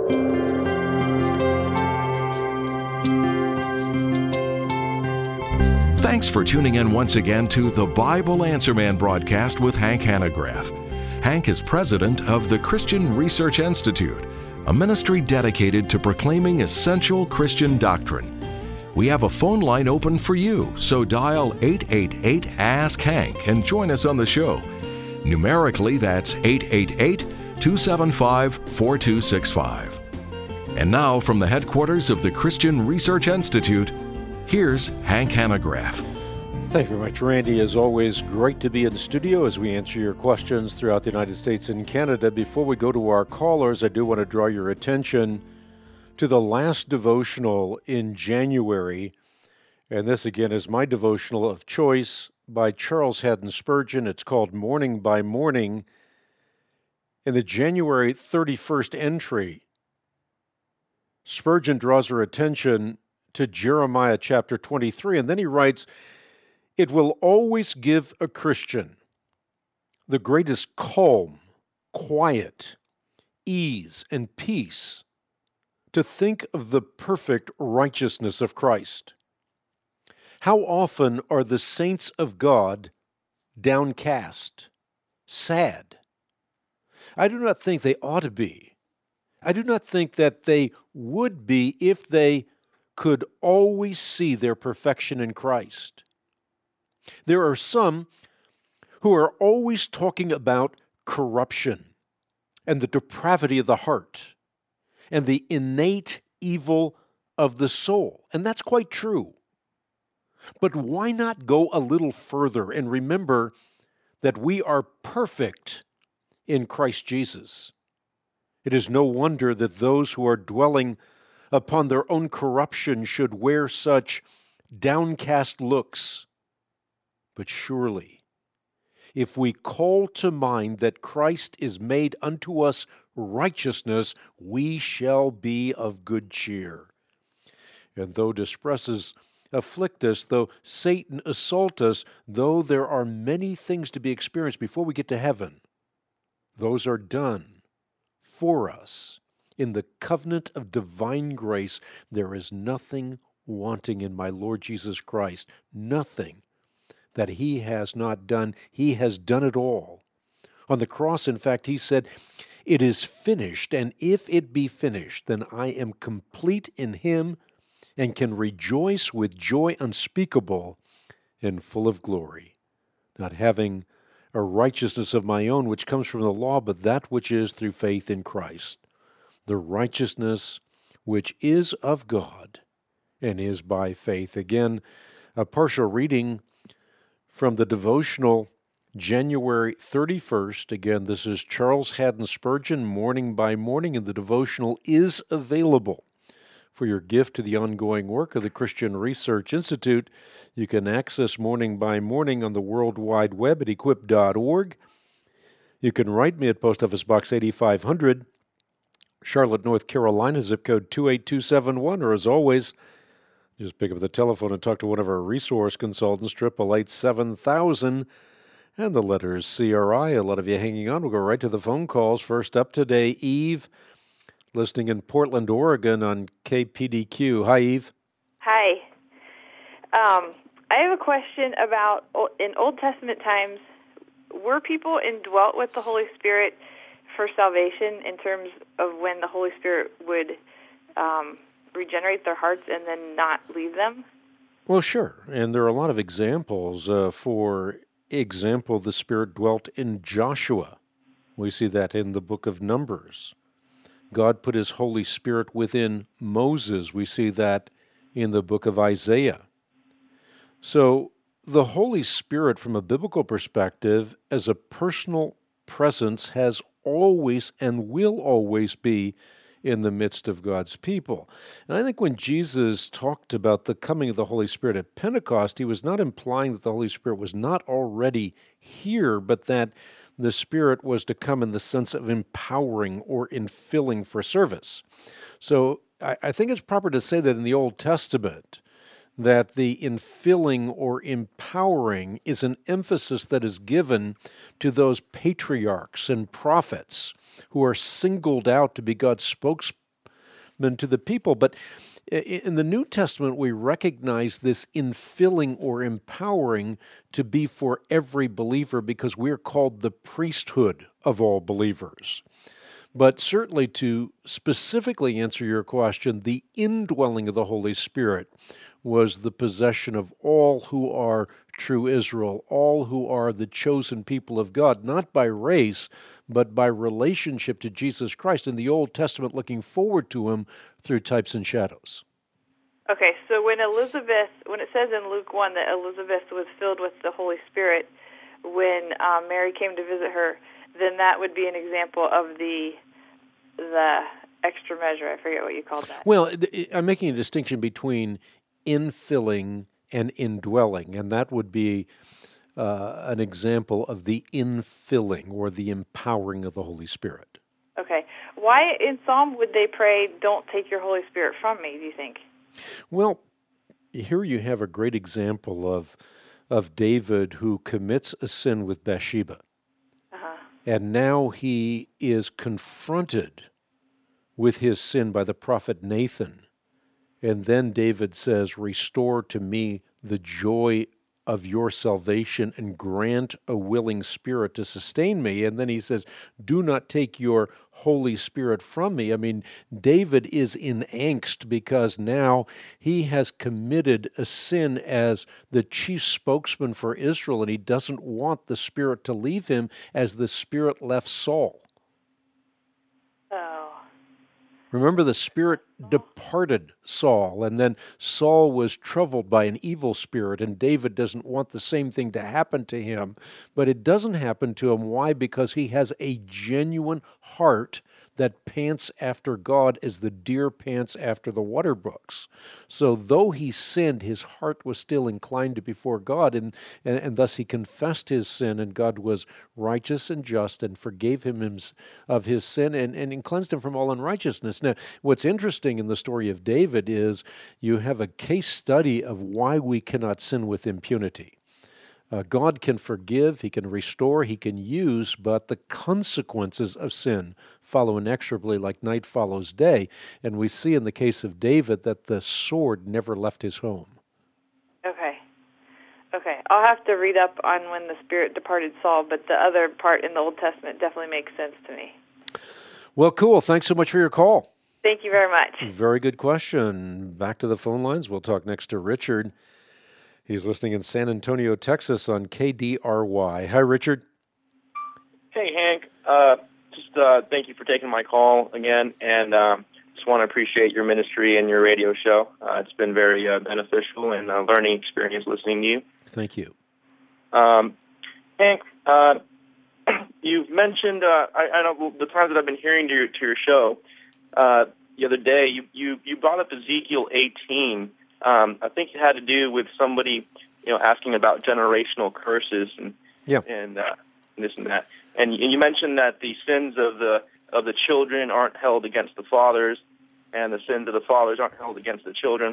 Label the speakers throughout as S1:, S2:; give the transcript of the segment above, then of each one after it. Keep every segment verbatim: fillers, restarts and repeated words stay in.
S1: Thanks for tuning in once again to the Bible Answer Man broadcast with Hank Hanegraaff. Hank is president of the Christian Research Institute, a ministry dedicated to proclaiming essential Christian doctrine. We have a phone line open for you, so dial eight eight eight, ask Hank and join us on the show. Numerically, that's eight eight eight, two seven five, four two six five. And now, from the headquarters of the Christian Research Institute, here's Hank Hanegraaff.
S2: Thank you very much, Randy. As always, great to be in the studio as we answer your questions throughout the United States and Canada. Before we go to our callers, I do want to draw your attention to the last devotional in January. And this, again, is my devotional of choice by Charles Haddon Spurgeon. It's called Morning by Morning. In the January thirty-first entry, Spurgeon draws our attention to Jeremiah chapter twenty-three, and then he writes, "It will always give a Christian the greatest calm, quiet, ease, and peace to think of the perfect righteousness of Christ. How often are the saints of God downcast, sad? I do not think they ought to be. I do not think that they would be if they could always see their perfection in Christ. There are some who are always talking about corruption and the depravity of the heart and the innate evil of the soul. And that's quite true. But why not go a little further and remember that we are perfect in Christ Jesus? It is no wonder that those who are dwelling upon their own corruption should wear such downcast looks. But surely, if we call to mind that Christ is made unto us righteousness, we shall be of good cheer. And though distresses afflict us, though Satan assault us, though there are many things to be experienced before we get to heaven, those are done for us. In the covenant of divine grace, there is nothing wanting in my Lord Jesus Christ, nothing that he has not done. He has done it all. On the cross, in fact, he said, "It is finished, and if it be finished, then I am complete in him and can rejoice with joy unspeakable and full of glory, not having a righteousness of my own which comes from the law, but that which is through faith in Christ, the righteousness which is of God and is by faith." Again, a partial reading from the devotional January thirty-first. Again, this is Charles Haddon Spurgeon, Morning by Morning, and the devotional is available for your gift to the ongoing work of the Christian Research Institute. You can access Morning by Morning on the World Wide Web at equip dot org. You can write me at Post Office Box eighty-five hundred, Charlotte, North Carolina, zip code two eight two seven one, or as always, just pick up the telephone and talk to one of our resource consultants, triple eight seven thousand, and the letters C R I. A lot of you hanging on. We'll go right to the phone calls. First up today, Eve, listening in Portland, Oregon on K P D Q. Hi, Eve.
S3: Hi. Um, I have a question about, in Old Testament times, were people indwelt with the Holy Spirit for salvation in terms of when the Holy Spirit would um, regenerate their hearts and then not leave them?
S2: Well, sure. And there are a lot of examples. Uh, for example, the Spirit dwelt in Joshua. We see that in the book of Numbers. God put his Holy Spirit within Moses. We see that in the book of Isaiah. So the Holy Spirit, from a biblical perspective, as a personal presence, has always and will always be in the midst of God's people. And I think when Jesus talked about the coming of the Holy Spirit at Pentecost, he was not implying that the Holy Spirit was not already here, but that the Spirit was to come in the sense of empowering or infilling for service. So I, I think it's proper to say that in the Old Testament, that the infilling or empowering is an emphasis that is given to those patriarchs and prophets who are singled out to be God's spokes, to the people. But in the New Testament, we recognize this infilling or empowering to be for every believer because we're called the priesthood of all believers. But certainly to specifically answer your question, the indwelling of the Holy Spirit was the possession of all who are true Israel, all who are the chosen people of God, not by race, but by relationship to Jesus Christ in the Old Testament, looking forward to Him through types and shadows.
S3: Okay, so when Elizabeth, when it says in Luke one that Elizabeth was filled with the Holy Spirit when um, Mary came to visit her, then that would be an example of the the extra measure. I forget what you called that.
S2: Well, I'm making a distinction between infilling and indwelling, and that would be uh, an example of the infilling or the empowering of the Holy Spirit.
S3: Okay. Why in Psalm would they pray, "Don't take your Holy Spirit from me," do you think?
S2: Well, here you have a great example of of David who commits a sin with Bathsheba. Uh-huh. And now he is confronted with his sin by the prophet Nathan. And then David says, "Restore to me the joy of your salvation and grant a willing spirit to sustain me." And then he says, "Do not take your Holy Spirit from me." I mean, David is in angst because now he has committed a sin as the chief spokesman for Israel, and he doesn't want the Spirit to leave him as the Spirit left Saul.
S3: Oh.
S2: Remember, the Spirit departed Saul, and then Saul was troubled by an evil spirit, and David doesn't want the same thing to happen to him, but it doesn't happen to him. Why? Because he has a genuine heart that pants after God as the deer pants after the water brooks. So though he sinned, his heart was still inclined before God, and, and, and thus he confessed his sin, and God was righteous and just and forgave him of his sin and, and cleansed him from all unrighteousness. Now, what's interesting in the story of David is you have a case study of why we cannot sin with impunity. Uh, God can forgive, He can restore, He can use, but the consequences of sin follow inexorably like night follows day. And we see in the case of David that the sword never left his home.
S3: Okay. Okay. I'll have to read up on when the Spirit departed Saul, but the other part in the Old Testament definitely makes sense to me.
S2: Well, cool. Thanks so much for your call.
S3: Thank you very much.
S2: Very good question. Back to the phone lines. We'll talk next to Richard. He's listening in San Antonio, Texas on K D R Y. Hi, Richard.
S4: Hey, Hank. Uh, just uh, thank you for taking my call again, and uh, just want to appreciate your ministry and your radio show. Uh, it's been very uh, beneficial and a learning experience listening to you.
S2: Thank you.
S4: Um, Hank, uh, you've mentioned, uh, I, I know the times that I've been hearing to your, to your show, uh, the other day, you, you, you brought up Ezekiel eighteen. Um, I think it had to do with somebody, you know, asking about generational curses and
S2: yeah.
S4: and uh, this and that. And you, you mentioned that the sins of the of the children aren't held against the fathers, and the sins of the fathers aren't held against the children.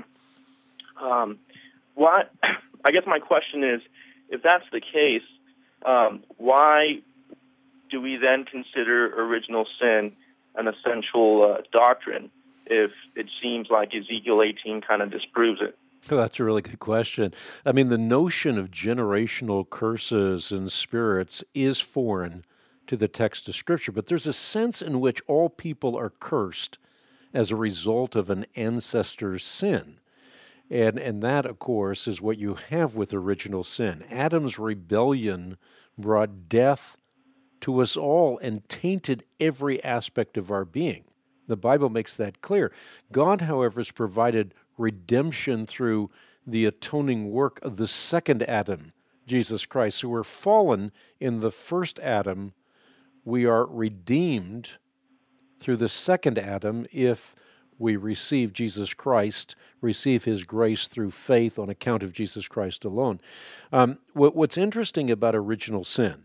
S4: Um, why? I guess my question is, if that's the case, um, why do we then consider original sin an essential uh, doctrine, if it seems like Ezekiel eighteen kind of disproves it?
S2: Oh, that's a really good question. I mean, the notion of generational curses and spirits is foreign to the text of Scripture, but there's a sense in which all people are cursed as a result of an ancestor's sin. And, and that, of course, is what you have with original sin. Adam's rebellion brought death to us all and tainted every aspect of our being. The Bible makes that clear. God, however, has provided redemption through the atoning work of the second Adam, Jesus Christ. So we're fallen in the first Adam. We are redeemed through the second Adam if we receive Jesus Christ, receive His grace through faith on account of Jesus Christ alone. Um, what, what's interesting about original sin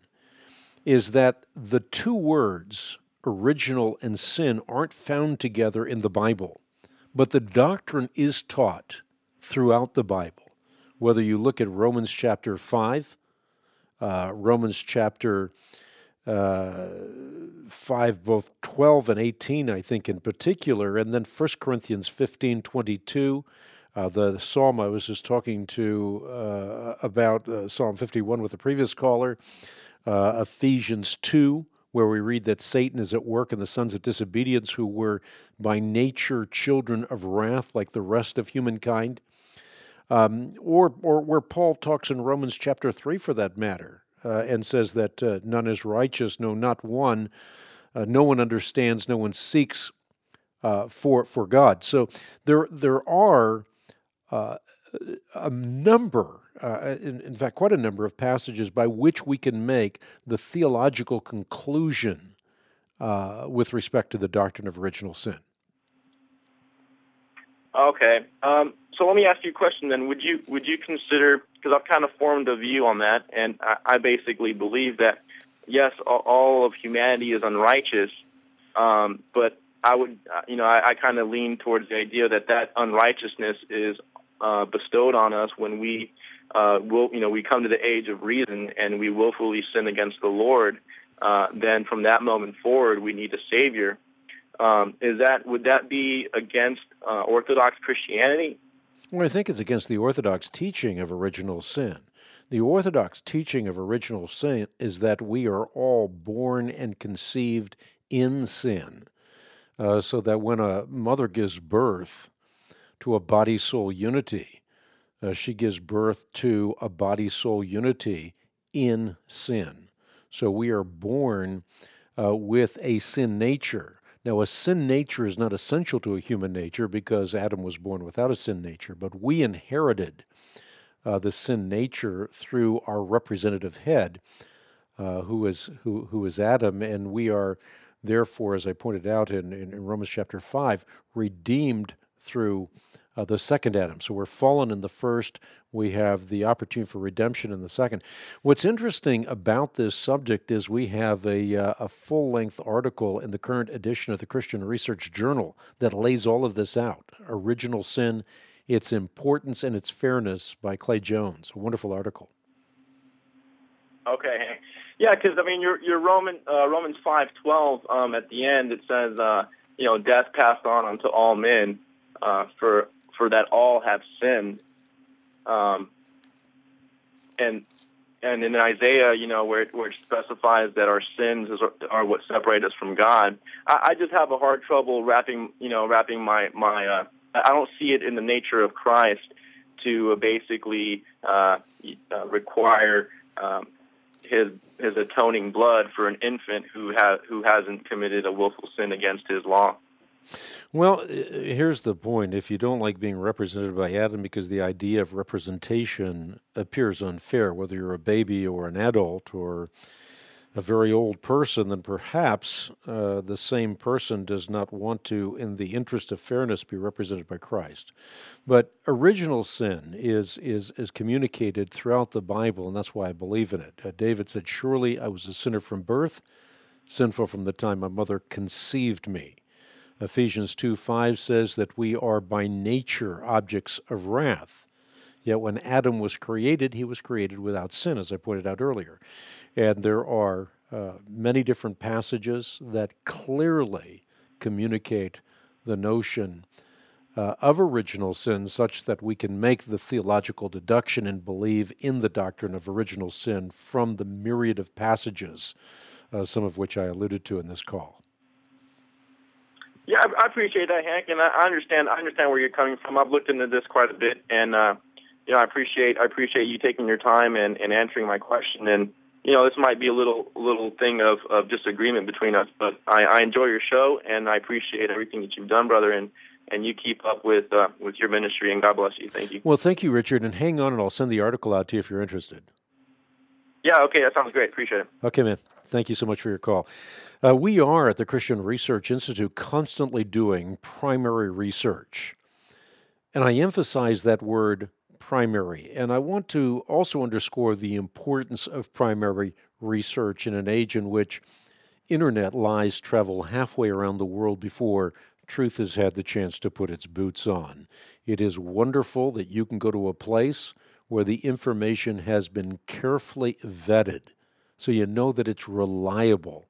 S2: is that the two words original and sin aren't found together in the Bible, but the doctrine is taught throughout the Bible. Whether you look at Romans chapter five, uh, Romans chapter uh, five, both twelve and eighteen, I think, in particular, and then First Corinthians fifteen twenty-two, uh, the psalm I was just talking to uh, about, uh, Psalm fifty-one with the previous caller, uh, Ephesians two, where we read that Satan is at work in the sons of disobedience who were by nature children of wrath like the rest of humankind. Um, or, or where Paul talks in Romans chapter three, for that matter, uh, and says that uh, none is righteous, no, not one. Uh, no one understands, no one seeks uh, for for God. So there there are uh, a number, uh, in, in fact, quite a number of passages by which we can make the theological conclusion uh, with respect to the doctrine of original sin.
S4: Okay. Um, so let me ask you a question then. Would you would you consider, because I've kind of formed a view on that, and I, I basically believe that, yes, all, all of humanity is unrighteous, um, but I would, you know, I, I kind of lean towards the idea that that unrighteousness is uh, bestowed on us when we, uh, will, you know, we come to the age of reason and we willfully sin against the Lord. Uh, then from that moment forward, we need a Savior. Um, is that would that be against uh, Orthodox Christianity?
S2: Well, I think it's against the Orthodox teaching of original sin. The Orthodox teaching of original sin is that we are all born and conceived in sin, uh, so that when a mother gives birth to a body-soul unity, uh, she gives birth to a body-soul unity in sin. So we are born uh, with a sin nature. Now, a sin nature is not essential to a human nature because Adam was born without a sin nature, but we inherited uh, the sin nature through our representative head, uh, who is who who is Adam, and we are therefore, as I pointed out in, in, in Romans chapter five, redeemed through uh, the second Adam. So we're fallen in the first. We have the opportunity for redemption in the second. What's interesting about this subject is we have a, uh, a full-length article in the current edition of the Christian Research Journal that lays all of this out. Original Sin, Its Importance and Its Fairness by Clay Jones. A wonderful article.
S4: Okay. Yeah, because, I mean, your your Roman, uh, Romans five twelve, um, at the end, it says, uh, you know, death passed on unto all men, uh, for for that all have sinned. Um, and and in Isaiah, you know, where it, where it specifies that our sins is, are what separate us from God, I, I just have a hard trouble wrapping, you know, wrapping my my. Uh, I don't see it in the nature of Christ to uh, basically uh, uh, require um, his his atoning blood for an infant who ha- who hasn't committed a willful sin against his law.
S2: Well, here's the point. If you don't like being represented by Adam because the idea of representation appears unfair, whether you're a baby or an adult or a very old person, then perhaps uh, the same person does not want to, in the interest of fairness, be represented by Christ. But original sin is is is communicated throughout the Bible, and that's why I believe in it. Uh, David said, "Surely I was a sinner from birth, sinful from the time my mother conceived me." Ephesians two five says that we are by nature objects of wrath. Yet when Adam was created, he was created without sin, as I pointed out earlier. And there are uh, many different passages that clearly communicate the notion uh, of original sin such that we can make the theological deduction and believe in the doctrine of original sin from the myriad of passages, uh, some of which I alluded to in this call.
S4: Yeah, I, I appreciate that, Hank, and I, I understand. I understand where you're coming from. I've looked into this quite a bit, and uh, you know, I appreciate. I appreciate you taking your time and, and answering my question. And you know, this might be a little little thing of, of disagreement between us, but I, I enjoy your show, and I appreciate everything that you've done, brother. And, and you keep up with uh, with your ministry, and God bless you. Thank you.
S2: Well, thank you, Richard, and hang on, and I'll send the article out to you if you're interested.
S4: Yeah. Okay. That sounds great. Appreciate it.
S2: Okay, man. Thank you so much for your call. Uh, we are at the Christian Research Institute constantly doing primary research. And I emphasize that word primary. And I want to also underscore the importance of primary research in an age in which internet lies travel halfway around the world before truth has had the chance to put its boots on. It is wonderful that you can go to a place where the information has been carefully vetted, so you know that it's reliable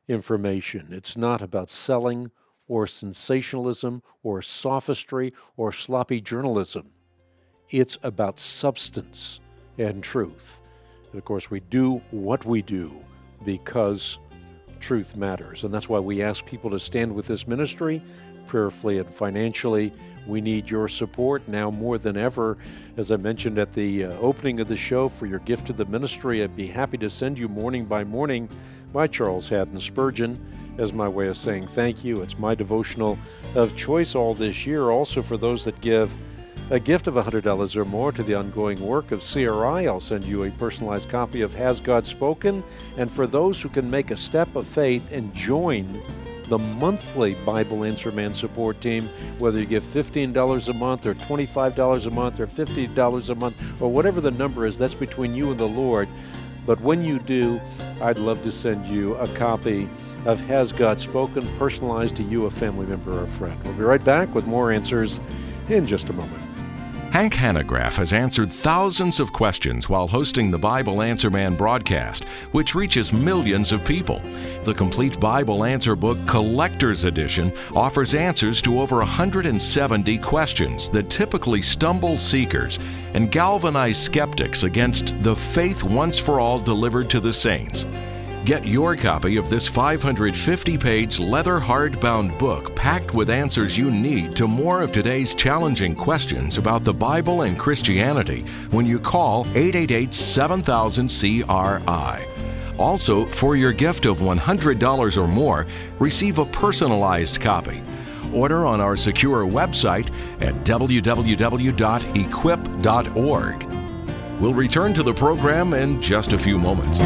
S2: information. It's not about selling or sensationalism or sophistry or sloppy journalism. It's about substance and truth. And of course, we do what we do because truth matters. And that's why we ask people to stand with this ministry prayerfully and financially. We need your support now more than ever. As I mentioned at the uh, opening of the show, for your gift to the ministry, I'd be happy to send you Morning by Morning by Charles Haddon Spurgeon as my way of saying thank you. It's my devotional of choice all this year. Also, for those that give a gift of one hundred dollars or more to the ongoing work of C R I, I'll send you a personalized copy of Has God Spoken? And for those who can make a step of faith and join the monthly Bible Answer Man support team, whether you give fifteen dollars a month or twenty-five dollars a month or fifty dollars a month or whatever the number is, that's between you and the Lord. But when you do, I'd love to send you a copy of Has God Spoken, personalized to you, a family member or a friend. We'll be right back with more answers in just a moment.
S1: Hank Hanegraaff has answered thousands of questions while hosting the Bible Answer Man broadcast, which reaches millions of people. The complete Bible Answer Book Collector's Edition offers answers to over one hundred seventy questions that typically stumble seekers and galvanize skeptics against the faith once for all delivered to the saints. Get your copy of this five hundred fifty page leather hardbound book packed with answers you need to more of today's challenging questions about the Bible and Christianity when you call eight eight eight, seven thousand, C R I. Also, for your gift of one hundred dollars or more, receive a personalized copy. Order on our secure website at w w w dot equip dot org. We'll return to the program in just a few moments.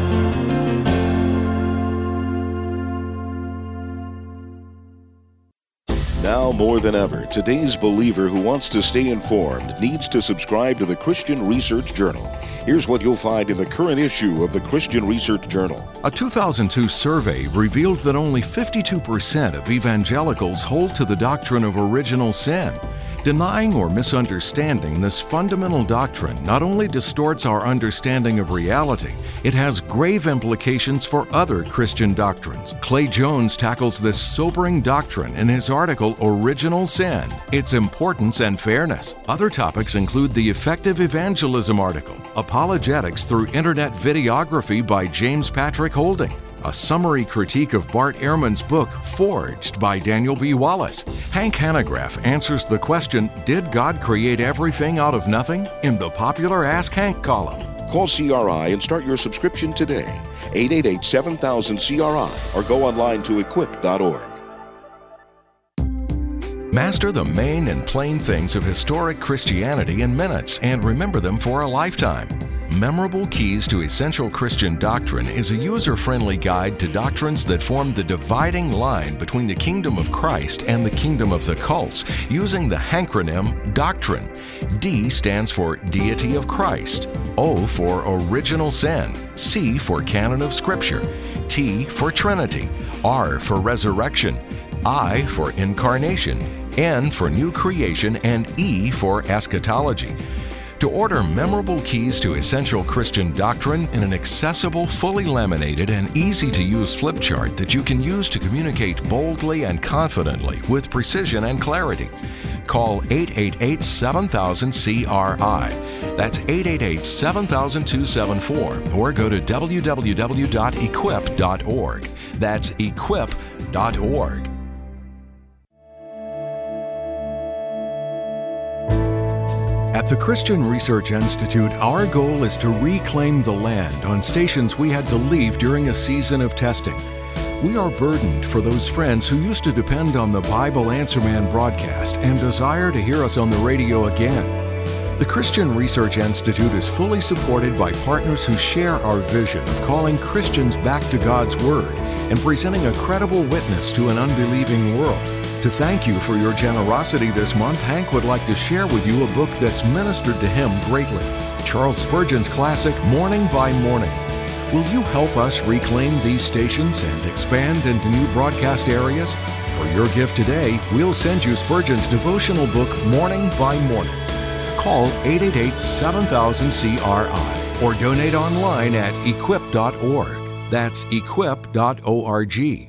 S5: Now more than ever, today's believer who wants to stay informed needs to subscribe to the Christian Research Journal. Here's what you'll find in the current issue of the Christian Research Journal.
S1: A two thousand two survey revealed that only fifty-two percent of evangelicals hold to the doctrine of original sin. Denying or misunderstanding this fundamental doctrine not only distorts our understanding of reality, it has grave implications for other Christian doctrines. Clay Jones tackles this sobering doctrine in his article, Original Sin, Its Importance and Fairness. Other topics include the Effective Evangelism article, Apologetics Through Internet Videography by James Patrick Holding, a summary critique of Bart Ehrman's book, Forged by Daniel B. Wallace. Hank Hanegraaff answers the question, did God create everything out of nothing? In the popular Ask Hank column.
S5: Call C R I and start your subscription today. eight eight eight, seven thousand, C R I or go online to equip dot org.
S1: Master the main and plain things of historic Christianity in minutes and remember them for a lifetime. Memorable Keys to Essential Christian Doctrine is a user-friendly guide to doctrines that form the dividing line between the kingdom of Christ and the kingdom of the cults, using the hankronym Doctrine. D stands for Deity of Christ, O for Original Sin, C for Canon of Scripture, T for Trinity, R for Resurrection, I for Incarnation, N for New Creation, and E for Eschatology. To order Memorable Keys to Essential Christian Doctrine in an accessible, fully laminated, and easy-to-use flip chart that you can use to communicate boldly and confidently with precision and clarity, call eight eight eight, seven thousand, C R I. That's eight eight eight, seven thousand, two seven four, or go to w w w dot equip dot org. That's equip dot org. At the Christian Research Institute, our goal is to reclaim the land on stations we had to leave during a season of testing. We are burdened for those friends who used to depend on the Bible Answer Man broadcast and desire to hear us on the radio again. The Christian Research Institute is fully supported by partners who share our vision of calling Christians back to God's Word and presenting a credible witness to an unbelieving world. To thank you for your generosity this month, Hank would like to share with you a book that's ministered to him greatly, Charles Spurgeon's classic, Morning by Morning. Will you help us reclaim these stations and expand into new broadcast areas? For your gift today, we'll send you Spurgeon's devotional book, Morning by Morning. Call eight eight eight, seven thousand, C R I or donate online at equip dot org. That's equip dot org.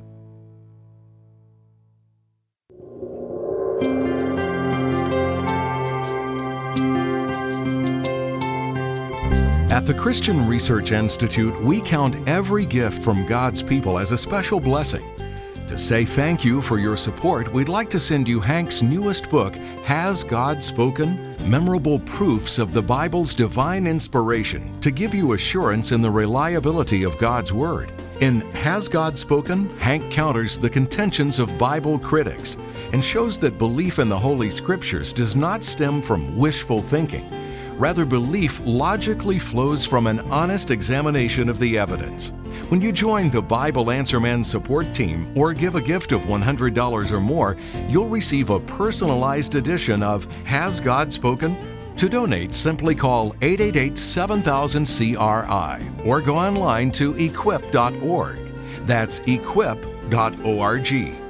S1: At the Christian Research Institute, we count every gift from God's people as a special blessing. To say thank you for your support, we'd like to send you Hank's newest book, Has God Spoken? Memorable Proofs of the Bible's Divine Inspiration, to give you assurance in the reliability of God's Word. In Has God Spoken? Hank counters the contentions of Bible critics and shows that belief in the Holy Scriptures does not stem from wishful thinking. Rather, belief logically flows from an honest examination of the evidence. When you join the Bible Answer Man support team or give a gift of one hundred dollars or more, you'll receive a personalized edition of Has God Spoken? To donate, simply call eight eight eight, seven thousand, C R I or go online to equip dot org. That's equip dot org.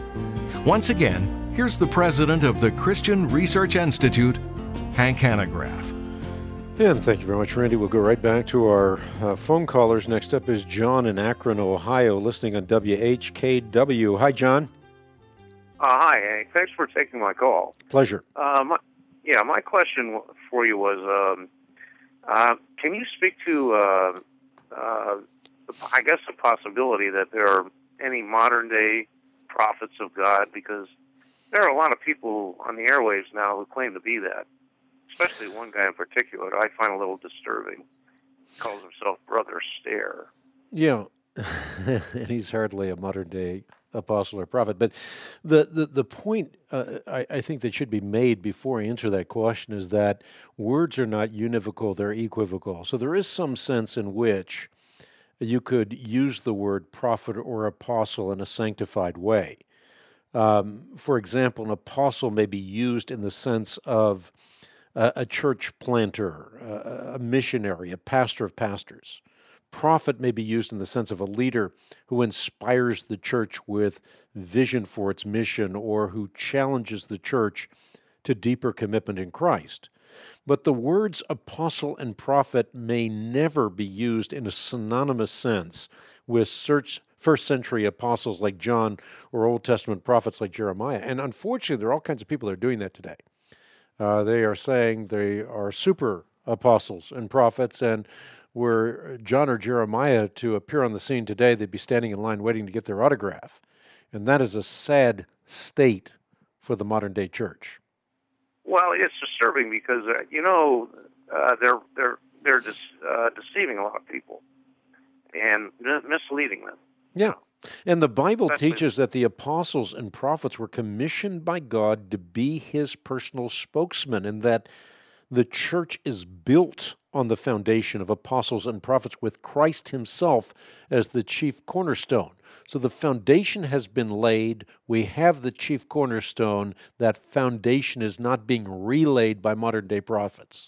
S1: Once again, here's the president of the Christian Research Institute, Hank Hanegraaff.
S2: And thank you very much, Randy. We'll go right back to our uh, phone callers. Next up is John in Akron, Ohio, listening on W H K W. Hi, John.
S6: Uh, hi, Hank. Thanks for taking my call.
S2: Pleasure.
S6: Uh, my, yeah, my question for you was, um, uh, can you speak to, uh, uh, I guess, the possibility that there are any modern-day prophets of God? Because there are a lot of people on the airwaves now who claim to be that. Especially one guy in particular I find a little disturbing. He calls himself Brother Stare.
S2: Yeah, and he's hardly a modern-day apostle or prophet. But the, the, the point uh, I, I think that should be made before I answer that question is that words are not univocal, they're equivocal. So there is some sense in which you could use the word prophet or apostle in a sanctified way. Um, for example, an apostle may be used in the sense of a church planter, a missionary, a pastor of pastors. Prophet may be used in the sense of a leader who inspires the church with vision for its mission or who challenges the church to deeper commitment in Christ. But the words apostle and prophet may never be used in a synonymous sense with first century apostles like John or Old Testament prophets like Jeremiah. And unfortunately, there are all kinds of people that are doing that today. Uh, they are saying they are super apostles and prophets, and were John or Jeremiah to appear on the scene today, they'd be standing in line waiting to get their autograph. And that is a sad state for the modern-day church.
S6: Well, it's disturbing because, uh, you know, uh, they're they're they're just uh, deceiving a lot of people and misleading them.
S2: Yeah. And the Bible teaches that the apostles and prophets were commissioned by God to be his personal spokesman, and that the church is built on the foundation of apostles and prophets with Christ himself as the chief cornerstone. So the foundation has been laid. We have the chief cornerstone. That foundation is not being relayed by modern-day prophets.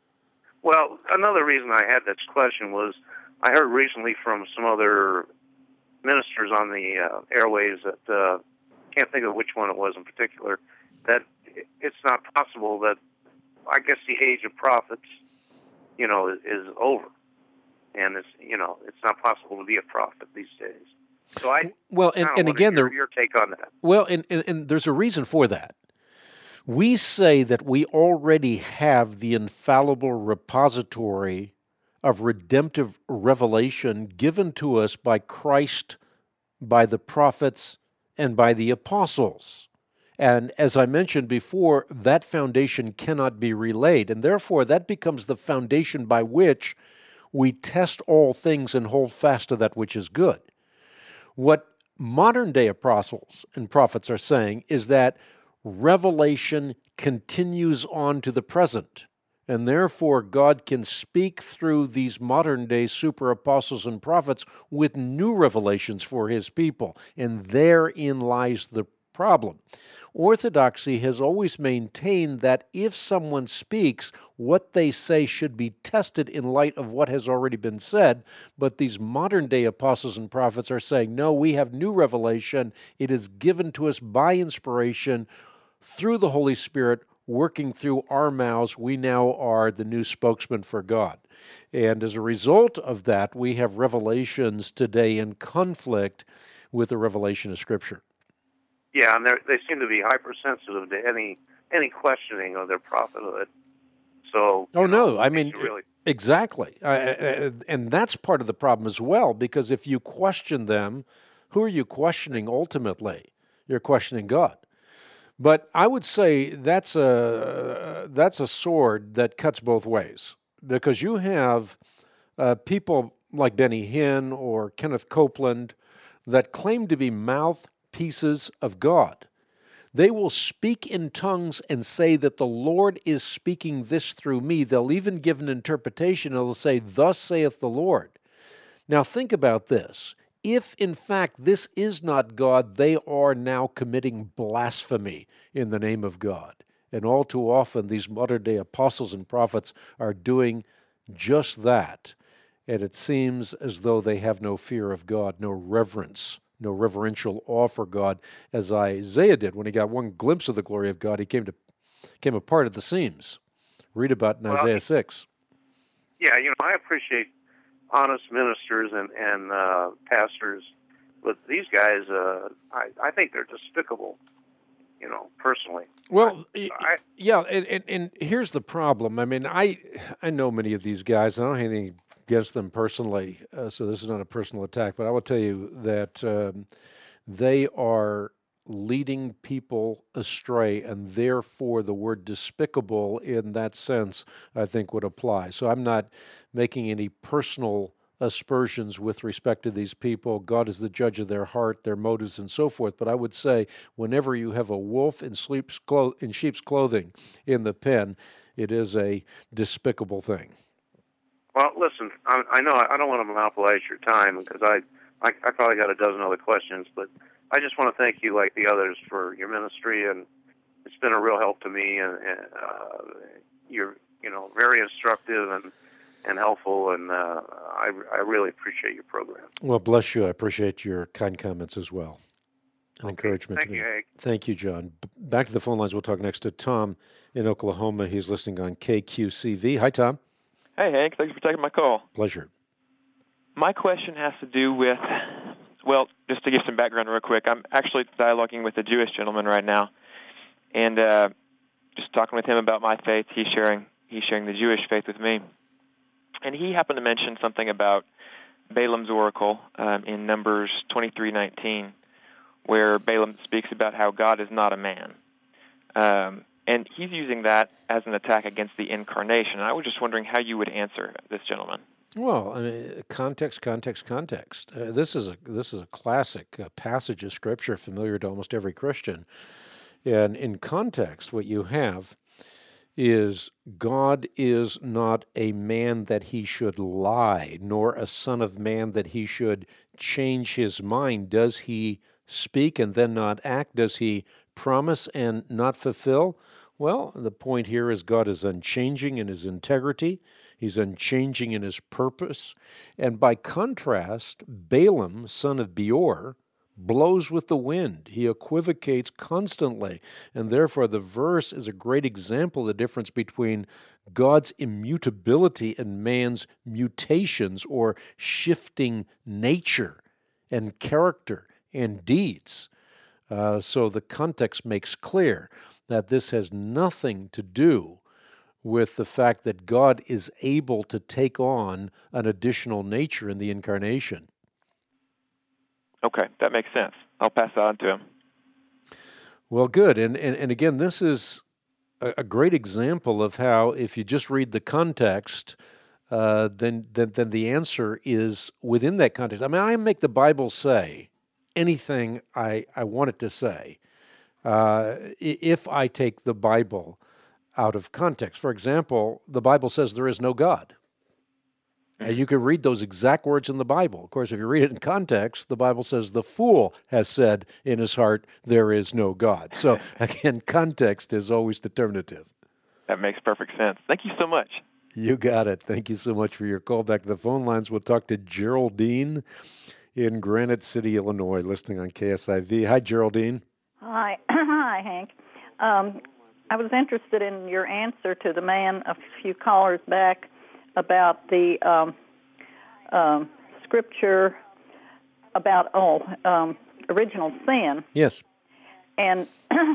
S6: Well, another reason I had this question was I heard recently from some other ministers on the uh, airways that, uh, can't think of which one it was in particular, that it's not possible that, I guess the age of prophets, you know, is, is over. And it's, you know, it's not possible to be a prophet these days. So I
S2: well, and, and again,
S6: your,
S2: there,
S6: your take on that.
S2: Well, and, and, and there's a reason for that. We say that we already have the infallible repository of redemptive revelation given to us by Christ, by the prophets, and by the apostles. And as I mentioned before, that foundation cannot be relayed, and therefore that becomes the foundation by which we test all things and hold fast to that which is good. What modern-day apostles and prophets are saying is that revelation continues on to the present. And therefore, God can speak through these modern-day super apostles and prophets with new revelations for his people. And therein lies the problem. Orthodoxy has always maintained that if someone speaks, what they say should be tested in light of what has already been said. But these modern-day apostles and prophets are saying, no, we have new revelation. It is given to us by inspiration through the Holy Spirit, working through our mouths, we now are the new spokesman for God. And as a result of that, we have revelations today in conflict with the revelation of Scripture.
S6: Yeah, and they seem to be hypersensitive to any any questioning of their prophethood. So,
S2: oh
S6: know,
S2: no, I mean
S6: really...
S2: exactly, uh, and that's part of the problem as well. Because if you question them, who are you questioning ultimately? You're questioning God. But I would say that's a that's a sword that cuts both ways, because you have uh, people like Benny Hinn or Kenneth Copeland that claim to be mouthpieces of God. They will speak in tongues and say that the Lord is speaking this through me. They'll even give an interpretation, and they'll say, "Thus saith the Lord." Now think about this. If, in fact, this is not God, they are now committing blasphemy in the name of God. And all too often, these modern-day apostles and prophets are doing just that. And it seems as though they have no fear of God, no reverence, no reverential awe for God, as Isaiah did. When he got one glimpse of the glory of God, he came to came apart at the seams. Read about in well, Isaiah six.
S6: Yeah, you know, I appreciate honest ministers and, and uh, pastors, but these guys, uh, I, I think they're despicable, you know, personally.
S2: Well,
S6: I,
S2: yeah, and, and, and here's the problem. I mean, I I know many of these guys. I don't have anything against them personally, uh, so this is not a personal attack, but I will tell you that um, they are leading people astray, and therefore the word despicable in that sense, I think, would apply. So I'm not making any personal aspersions with respect to these people. God is the judge of their heart, their motives, and so forth. But I would say whenever you have a wolf in, sleep's clo- in sheep's clothing in the pen, it is a despicable thing.
S6: Well, listen, I, I know I don't want to monopolize your time because I, I, I probably got a dozen other questions, but I just want to thank you, like the others, for your ministry, and it's been a real help to me. And, and uh, you're, you know, very instructive and, and helpful, and uh, I, I really appreciate your program.
S2: Well, bless you. I appreciate your kind comments as well. And
S6: okay.
S2: encouragement
S6: thank
S2: to me.
S6: You, Hank.
S2: Thank you, John. B- back to the phone lines. We'll talk next to Tom in Oklahoma. He's listening on K Q C V. Hi, Tom.
S7: Hey, Hank. Thanks for taking my call.
S2: Pleasure.
S7: My question has to do with, well, just to give some background real quick, I'm actually dialoguing with a Jewish gentleman right now, and uh, just talking with him about my faith. He's sharing he's sharing the Jewish faith with me. And he happened to mention something about Balaam's oracle um, in Numbers twenty-three nineteen, where Balaam speaks about how God is not a man. Um, and he's using that as an attack against the incarnation. And I was just wondering how you would answer this gentleman.
S2: Well, I mean, context, context, context. Uh, this is a this is a classic uh, passage of Scripture, familiar to almost every Christian. And in context, what you have is God is not a man that he should lie, nor a son of man that he should change his mind. Does he speak and then not act? Does he promise and not fulfill? Well, the point here is God is unchanging in his integrity. He's unchanging in his purpose. And by contrast, Balaam, son of Beor, blows with the wind. He equivocates constantly. And therefore, the verse is a great example of the difference between God's immutability and man's mutations or shifting nature and character and deeds. Uh, so the context makes clear that this has nothing to do with the fact that God is able to take on an additional nature in the incarnation.
S7: Okay, that makes sense. I'll pass that on to him.
S2: Well, good. And and, and again, this is a, a great example of how if you just read the context, uh, then, then then the answer is within that context. I mean, I make the Bible say anything I, I want it to say uh, if I take the Bible out of context. For example, the Bible says there is no God. Uh, you can read those exact words in the Bible. Of course, if you read it in context, the Bible says the fool has said in his heart, there is no God. So, again, context is always determinative.
S7: That makes perfect sense. Thank you so much.
S2: You got it. Thank you so much for your call. Back to the phone lines. We'll talk to Geraldine in Granite City, Illinois, listening on K S I V. Hi, Geraldine.
S8: Hi. Hi, Hank. Um, I was interested in your answer to the man a few callers back about the um, um, scripture about oh um, original sin.
S2: Yes.
S8: And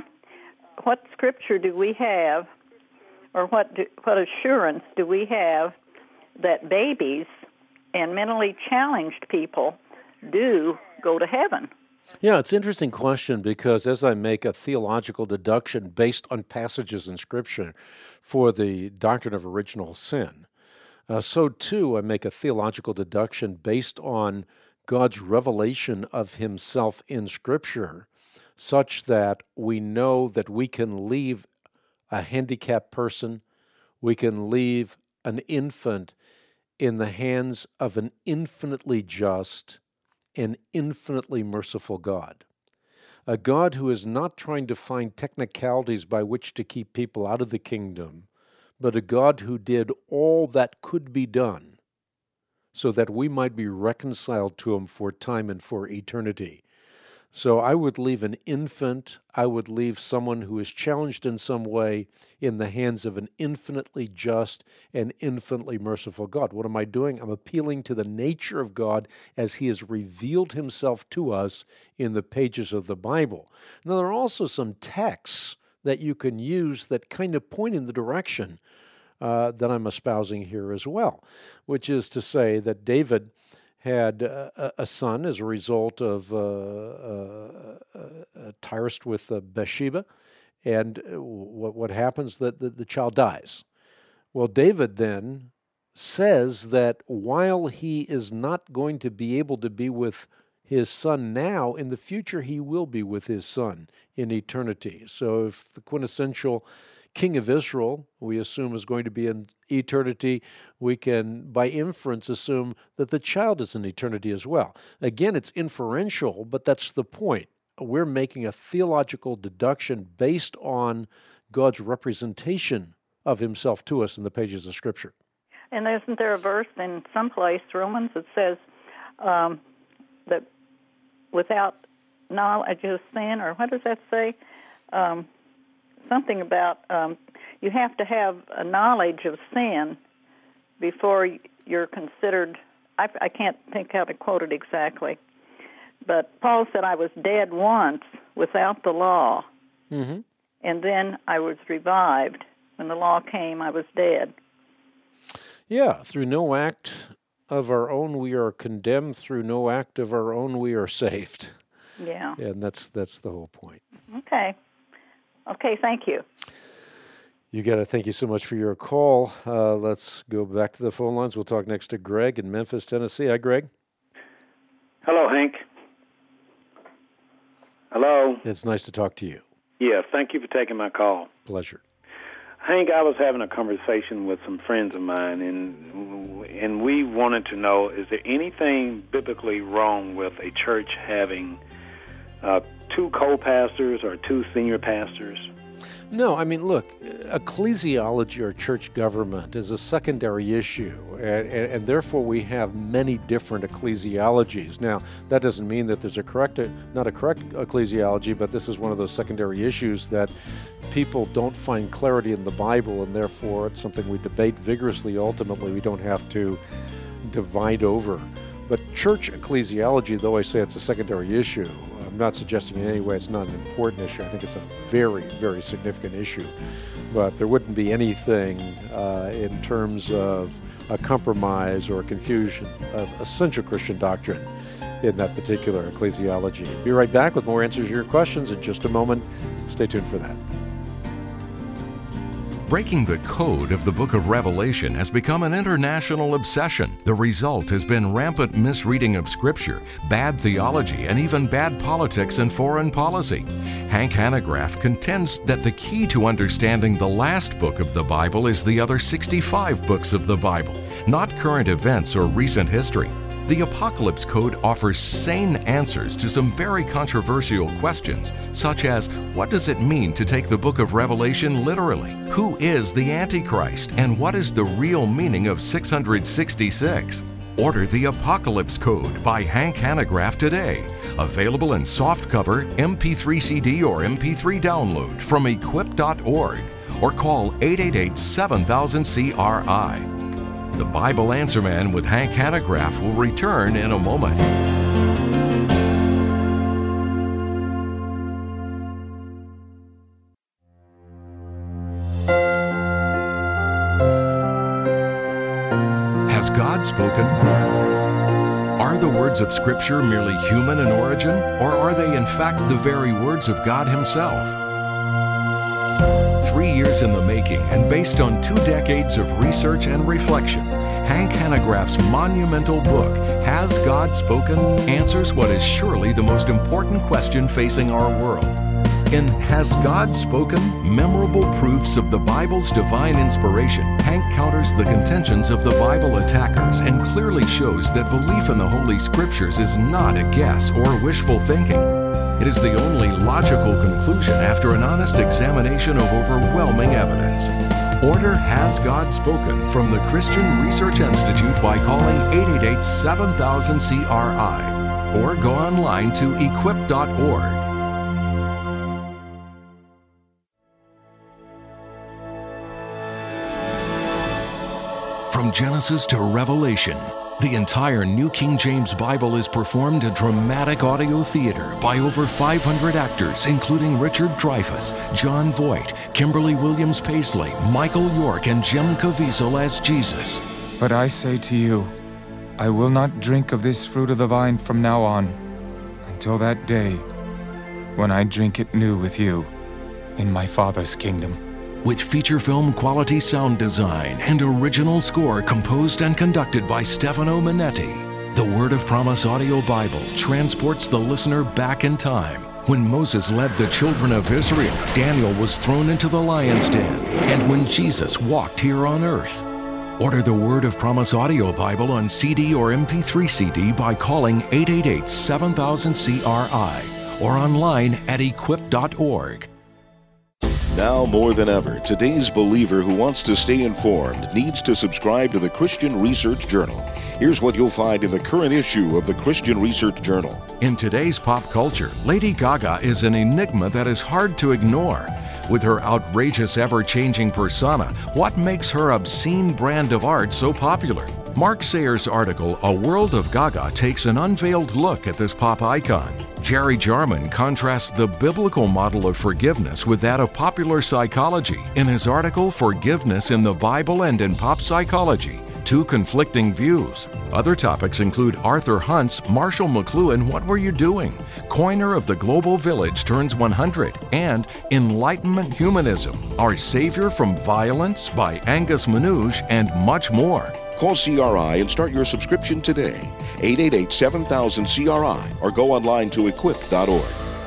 S8: what scripture do we have, or what do, what assurance do we have that babies and mentally challenged people do go to heaven?
S2: Yeah, it's an interesting question because as I make a theological deduction based on passages in Scripture for the doctrine of original sin, uh, so too I make a theological deduction based on God's revelation of Himself in Scripture, such that we know that we can leave a handicapped person, we can leave an infant in the hands of an infinitely just and infinitely merciful God. A God who is not trying to find technicalities by which to keep people out of the kingdom, but a God who did all that could be done so that we might be reconciled to Him for time and for eternity. So I would leave an infant, I would leave someone who is challenged in some way in the hands of an infinitely just and infinitely merciful God. What am I doing? I'm appealing to the nature of God as He has revealed Himself to us in the pages of the Bible. Now, there are also some texts that you can use that kind of point in the direction uh, that I'm espousing here as well, which is to say that David had uh, a son as a result of uh, uh, uh, tirist with uh, Bathsheba, and what what happens that the, the child dies. Well, David then says that while he is not going to be able to be with his son now, in the future he will be with his son in eternity. So if the quintessential King of Israel, we assume, is going to be in eternity, we can, by inference, assume that the child is in eternity as well. Again, it's inferential, but that's the point. We're making a theological deduction based on God's representation of Himself to us in the pages of Scripture.
S8: And isn't there a verse in some place, Romans, that says um, that without knowledge of sin, or what does that say? Um, Something about um, you have to have a knowledge of sin before you're considered, I, I can't think how to quote it exactly, but Paul said, I was dead once without the law,
S2: mm-hmm.
S8: and then I was revived. When the law came, I was dead.
S2: Yeah, through no act of our own we are condemned, through no act of our own we are saved.
S8: Yeah.
S2: And that's that's the whole point.
S8: Okay. Okay, thank you.
S2: You got it. Thank you so much for your call. Uh, let's go back to the phone lines. We'll talk next to Greg in Memphis, Tennessee. Hi, Greg.
S9: Hello, Hank. Hello.
S2: It's nice to talk to you.
S9: Yeah, thank you for taking my call.
S2: Pleasure.
S9: Hank, I was having a conversation with some friends of mine, and and we wanted to know, is there anything biblically wrong with a church having uh, two co-pastors or two senior pastors?
S2: No, I mean, look, ecclesiology or church government is a secondary issue, and, and, and therefore we have many different ecclesiologies. Now, that doesn't mean that there's a correct, not a correct ecclesiology, but this is one of those secondary issues that people don't find clarity in the Bible, and therefore it's something we debate vigorously. Ultimately, we don't have to divide over. But church ecclesiology, though I say it's a secondary issue, I'm not suggesting in any way it's not an important issue. I think it's a very, very significant issue. But there wouldn't be anything uh, in terms of a compromise or a confusion of essential Christian doctrine in that particular ecclesiology. Be right back with more answers to your questions in just a moment. Stay tuned for that.
S1: Breaking the code of the book of Revelation has become an international obsession. The result has been rampant misreading of Scripture, bad theology, and even bad politics and foreign policy. Hank Hanegraaff contends that the key to understanding the last book of the Bible is the other sixty-five books of the Bible, not current events or recent history. The Apocalypse Code offers sane answers to some very controversial questions, such as, what does it mean to take the book of Revelation literally? Who is the Antichrist? And what is the real meaning of six hundred sixty-six? Order the Apocalypse Code by Hank Hanegraaff today. Available in softcover, M P three C D, or M P three download from equip dot org or call eight eight eight, seven thousand, C R I. The Bible Answer Man with Hank Hanegraaff will return in a moment. Has God spoken? Are the words of Scripture merely human in origin, or are they in fact the very words of God Himself? Three years in the making and based on two decades of research and reflection, Hank Hanegraaff's monumental book, Has God Spoken?, answers what is surely the most important question facing our world. In Has God Spoken? Memorable Proofs of the Bible's Divine Inspiration, Hank counters the contentions of the Bible attackers and clearly shows that belief in the Holy Scriptures is not a guess or wishful thinking. It is the only logical conclusion after an honest examination of overwhelming evidence. Order Has God Spoken from the Christian Research Institute by calling eight eight eight, seven thousand, C R I or go online to equip dot org. From Genesis to Revelation, the entire New King James Bible is performed in dramatic audio theater by over five hundred actors, including Richard Dreyfuss, John Voight, Kimberly Williams Paisley, Michael York, and Jim Caviezel as Jesus.
S10: But I say to you, I will not drink of this fruit of the vine from now on, until that day when I drink it new with you in my Father's kingdom.
S1: With feature film quality sound design and original score composed and conducted by Stefano Minetti, the Word of Promise audio Bible transports the listener back in time. When Moses led the children of Israel, Daniel was thrown into the lion's den, and when Jesus walked here on earth. Order the Word of Promise audio Bible on C D or M P three C D by calling eight eight eight, seven thousand, C R I or online at equip dot org.
S5: Now more than ever, today's believer who wants to stay informed needs to subscribe to the Christian Research Journal. Here's what you'll find in the current issue of the Christian Research Journal.
S1: In today's pop culture, Lady Gaga is an enigma that is hard to ignore. With her outrageous, ever-changing persona, what makes her obscene brand of art so popular? Mark Sayers' article, A World of Gaga, takes an unveiled look at this pop icon. Jerry Jarman contrasts the biblical model of forgiveness with that of popular psychology in his article, Forgiveness in the Bible and in Pop Psychology, Two Conflicting Views. Other topics include Arthur Hunt's Marshall McLuhan, What Were You Doing? Coiner of the Global Village Turns one hundred, and Enlightenment Humanism, Our Savior from Violence by Angus Manouche, and much more.
S5: Call C R I and start your subscription today. eight eight eight, seven thousand, C R I or go online to equip dot org.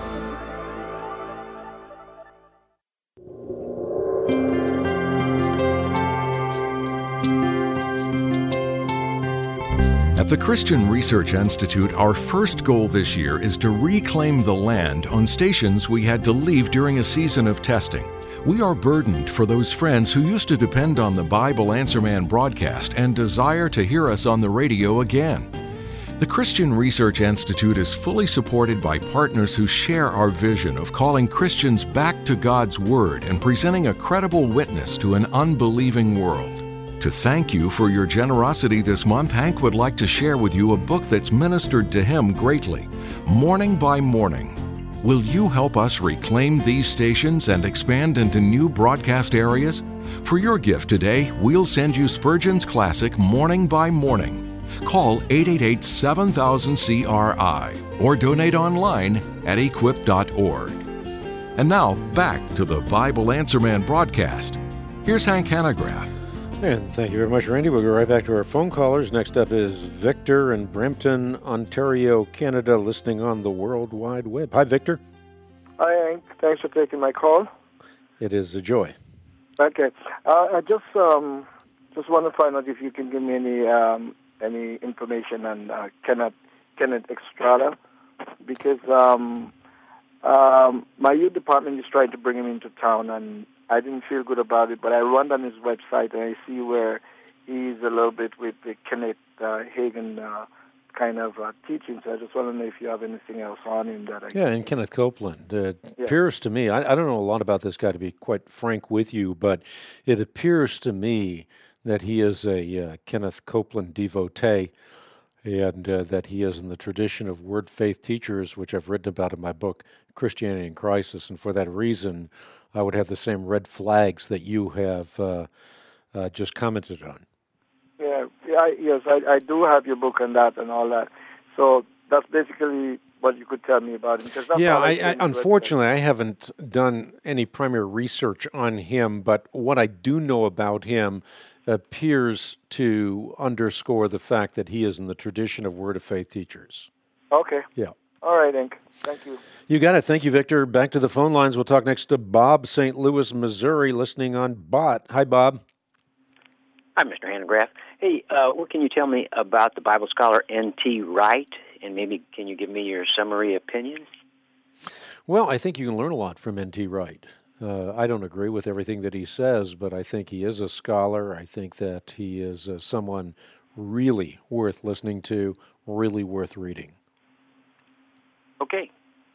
S1: At the Christian Research Institute, our first goal this year is to reclaim the land on stations we had to leave during a season of testing. We are burdened for those friends who used to depend on the Bible Answer Man broadcast and desire to hear us on the radio again. The Christian Research Institute is fully supported by partners who share our vision of calling Christians back to God's Word and presenting a credible witness to an unbelieving world. To thank you for your generosity this month, Hank would like to share with you a book that's ministered to him greatly, Morning by Morning. Will you help us reclaim these stations and expand into new broadcast areas? For your gift today, we'll send you Spurgeon's classic Morning by Morning. Call eight eight eight, seven thousand, C R I or donate online at equip dot org. And now, back to the Bible Answer Man broadcast. Here's Hank Hanegraaff.
S2: And thank you very much, Randy. We'll go right back to our phone callers. Next up is Victor in Brampton, Ontario, Canada, listening on the World Wide Web. Hi, Victor.
S11: Hi, Hank. Thanks for taking my call.
S2: It is a joy.
S11: Okay. Uh, I just um, just want to find out if you can give me any um, any information on uh, Kenneth Kenneth Estrada, because um, um, my youth department is trying to bring him into town, and I didn't feel good about it, but I went on his website and I see where he's a little bit with the Kenneth uh, Hagin uh, kind of uh, teaching. So I just want to know if you have anything else on him that I
S2: Yeah, and Kenneth Copeland. Uh, it
S11: Yeah.
S2: appears to me, I, I don't know a lot about this guy, to be quite frank with you, but it appears to me that he is a uh, Kenneth Copeland devotee, and uh, that he is in the tradition of Word Faith teachers, which I've written about in my book, Christianity in Crisis. And for that reason, I would have the same red flags that you have uh, uh, just commented on.
S11: Yeah, yeah, I, yes, I, I do have your book on that and all that. So that's basically what you could tell me about him. 'cause that's
S2: Yeah,
S11: all
S2: I, I,
S11: came to it.
S2: unfortunately, I haven't done any primary research on him, but what I do know about him appears to underscore the fact that he is in the tradition of Word of Faith teachers.
S11: Okay.
S2: Yeah.
S11: All right, Hank. Thank you.
S2: You got it. Thank you, Victor. Back to the phone lines. We'll talk next to Bob, Saint Louis, Missouri, listening on B O T. Hi, Bob.
S12: Hi, Mister Hanegraaff. Hey, uh, what can you tell me about the Bible scholar N T Wright, and maybe can you give me your summary opinion?
S2: Well, I think you can learn a lot from N T Wright. Uh, I don't agree with everything that he says, but I think he is a scholar. I think that he is uh, someone really worth listening to, really worth reading.
S12: Okay.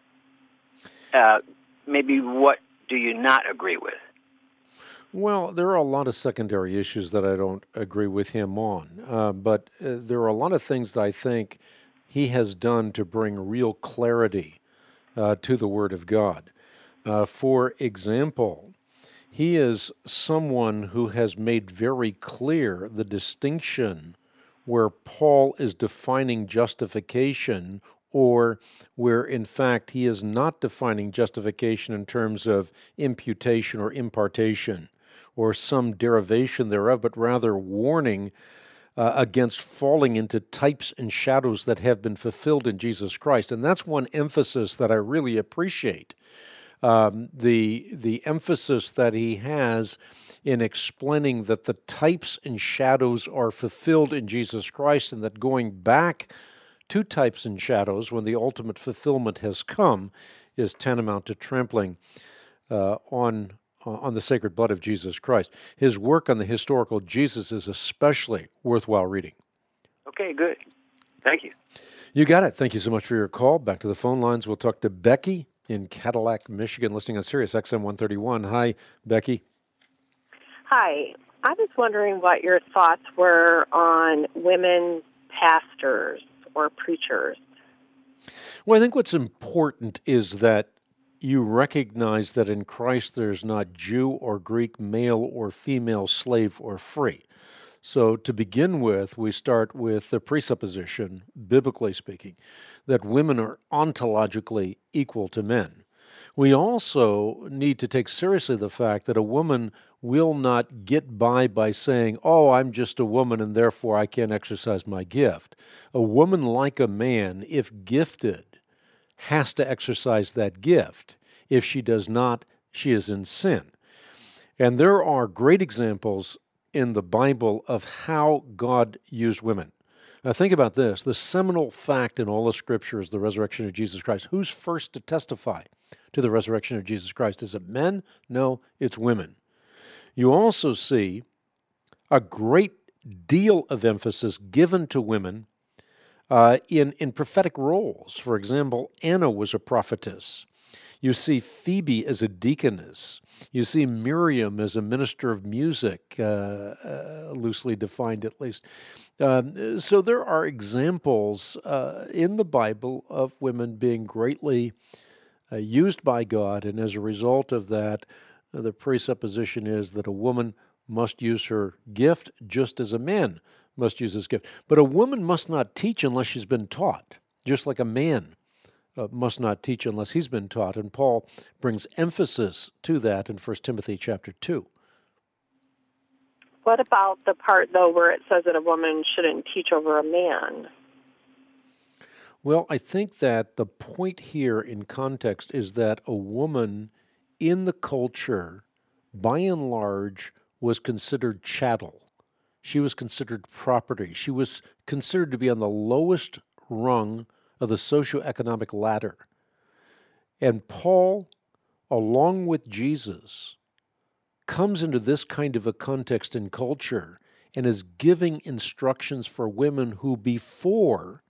S12: Uh, maybe what do you not agree with?
S2: Well, there are a lot of secondary issues that I don't agree with him on, uh, but uh, there are a lot of things that I think he has done to bring real clarity uh, to the Word of God. Uh, for example, he is someone who has made very clear the distinction where Paul is defining justification, or where, in fact, he is not defining justification in terms of imputation or impartation or some derivation thereof, but rather warning uh, against falling into types and shadows that have been fulfilled in Jesus Christ. And that's one emphasis that I really appreciate. Um, the the emphasis that he has in explaining that the types and shadows are fulfilled in Jesus Christ, and that going back to types and shadows when the ultimate fulfillment has come is tantamount to trampling uh, on on the sacred blood of Jesus Christ. His work on the historical Jesus is especially worthwhile reading.
S12: Okay, good. Thank you.
S2: You got it. Thank you so much for your call. Back to the phone lines. We'll talk to Becky in Cadillac, Michigan, listening on Sirius X M one thirty-one. Hi, Becky.
S13: Hi. I was wondering what your thoughts were on women pastors or preachers.
S2: Well, I think what's important is that you recognize that in Christ there's not Jew or Greek, male or female, slave or free. So to begin with, we start with the presupposition, biblically speaking, that women are ontologically equal to men. We also need to take seriously the fact that a woman will not get by by saying, oh, I'm just a woman and therefore I can't exercise my gift. A woman, like a man, if gifted, has to exercise that gift. If she does not, she is in sin. And there are great examples in the Bible of how God used women. Now think about this. The seminal fact in all of Scripture is the resurrection of Jesus Christ. Who's first to testify to the resurrection of Jesus Christ? Is it men? No, it's women. You also see a great deal of emphasis given to women uh, in, in prophetic roles. For example, Anna was a prophetess. You see Phoebe as a deaconess. You see Miriam as a minister of music, uh, uh, loosely defined at least. Um, so there are examples uh, in the Bible of women being greatly uh, used by God, and as a result of that, uh, the presupposition is that a woman must use her gift just as a man must use his gift. But a woman must not teach unless she's been taught, just like a man Uh, must not teach unless he's been taught, and Paul brings emphasis to that in First Timothy chapter two.
S13: What about the part, though, where it says that a woman shouldn't teach over a man?
S2: Well, I think that the point here in context is that a woman in the culture, by and large, was considered chattel. She was considered property. She was considered to be on the lowest rung of the socioeconomic ladder. And Paul, along with Jesus, comes into this kind of a context and culture and is giving instructions for women who before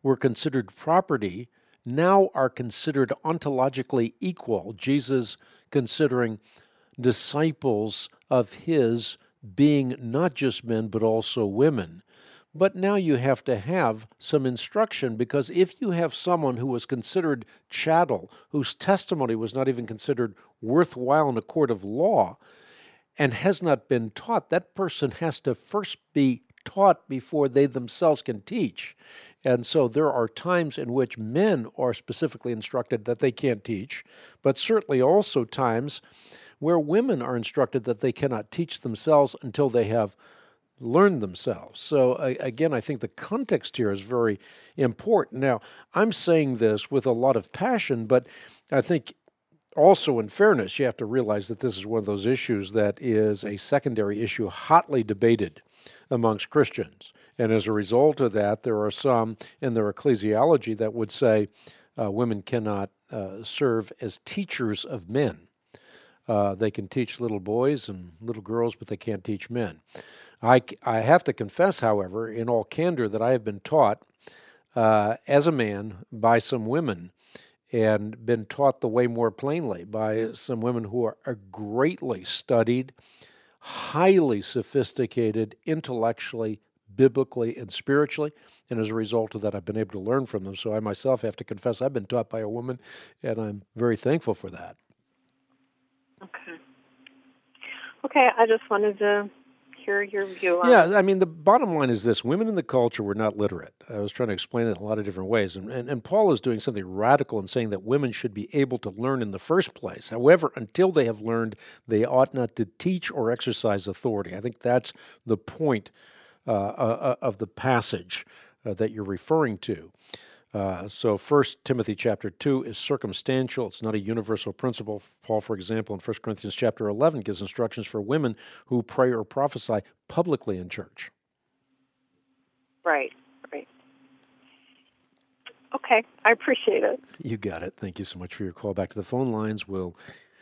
S2: were considered property now are considered ontologically equal. Jesus considering disciples of his being not just men but also women. But now you have to have some instruction, because if you have someone who was considered chattel, whose testimony was not even considered worthwhile in a court of law, and has not been taught, that person has to first be taught before they themselves can teach. And so there are times in which men are specifically instructed that they can't teach, but certainly also times where women are instructed that they cannot teach themselves until they have learned themselves. So again, I think the context here is very important. Now, I'm saying this with a lot of passion, but I think also in fairness, you have to realize that this is one of those issues that is a secondary issue hotly debated amongst Christians. And as a result of that, there are some in their ecclesiology that would say uh, women cannot uh, serve as teachers of men. Uh, they can teach little boys and little girls, but they can't teach men. I, I have to confess, however, in all candor, that I have been taught uh, as a man by some women, and been taught the way more plainly by some women who are, are greatly studied, highly sophisticated intellectually, biblically, and spiritually. And as a result of that, I've been able to learn from them. So I myself have to confess I've been taught by a woman, and I'm very thankful for that.
S13: Okay. Okay, I just wanted to hear your view on
S2: Yeah,
S13: it.
S2: I mean, the bottom line is this. Women in the culture were not literate. I was trying to explain it in a lot of different ways. And, and, and Paul is doing something radical in saying that women should be able to learn in the first place. However, until they have learned, they ought not to teach or exercise authority. I think that's the point uh, uh, of the passage uh, that you're referring to. Uh, so First Timothy chapter two is circumstantial. It's not a universal principle. Paul, for example, in First Corinthians chapter eleven gives instructions for women who pray or prophesy publicly in church.
S13: Right, right. Okay, I appreciate it.
S2: You got it. Thank you so much for your call. Back to the phone lines. We'll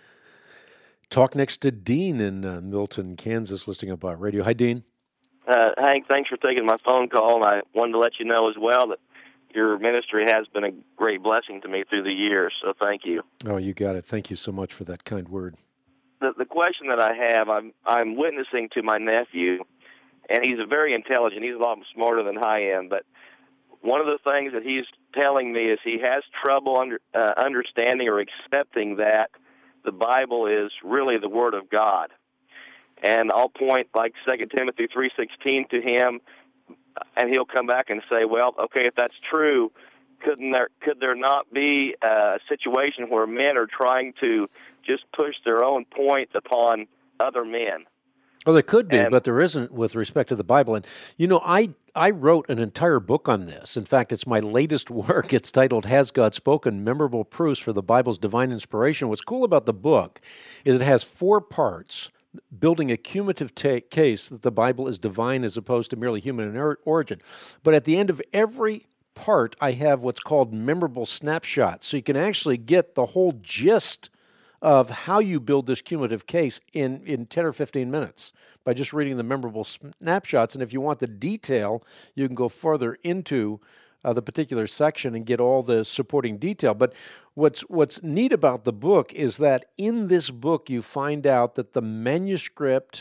S2: talk next to Dean in uh, Milton, Kansas, listening up on radio. Hi, Dean.
S14: Uh, Hank, thanks for taking my phone call, and I wanted to let you know as well that your ministry has been a great blessing to me through the years, so thank you.
S2: Oh, you got it. Thank you so much for that kind word.
S14: The, the question that I have, I'm, I'm witnessing to my nephew, and he's very intelligent. He's a lot smarter than I am, but one of the things that he's telling me is he has trouble under, uh, understanding or accepting that the Bible is really the Word of God. And I'll point like Second Timothy three sixteen to him, and he'll come back and say, well, okay, if that's true, couldn't there could there not be a situation where men are trying to just push their own point upon other men?
S2: Well, there could be,
S14: and,
S2: but there isn't with respect to the Bible. And, you know, I, I wrote an entire book on this. In fact, it's my latest work. It's titled, Has God Spoken? Memorable Proofs for the Bible's Divine Inspiration. What's cool about the book is it has four parts, building a cumulative ta- case that the Bible is divine as opposed to merely human in or- origin. But at the end of every part, I have what's called memorable snapshots. So you can actually get the whole gist of how you build this cumulative case in, in ten or fifteen minutes by just reading the memorable snapshots. And if you want the detail, you can go further into uh, the particular section and get all the supporting detail. But what's what's neat about the book is that in this book you find out that the manuscript